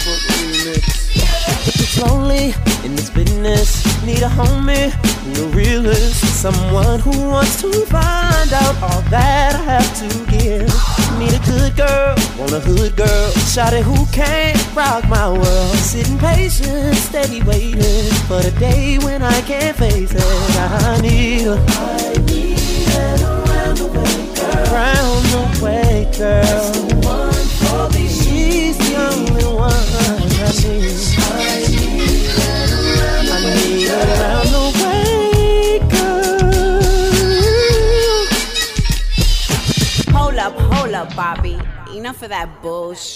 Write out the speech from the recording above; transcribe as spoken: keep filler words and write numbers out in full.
If it's lonely in this business, need a homie, the realist, someone who wants to find out all that I have to give. Need a good girl, want a hood girl, shawty who can't rock my world. Sitting patient, steady waiting for the day when I can't face it. I need her, I need an around the way girl, round the way girl. That's the one for me. She's the only one I need. I need an around the I way need girl. Around the way girl. Hold up, hold up, Bobby. Enough of that bullshit.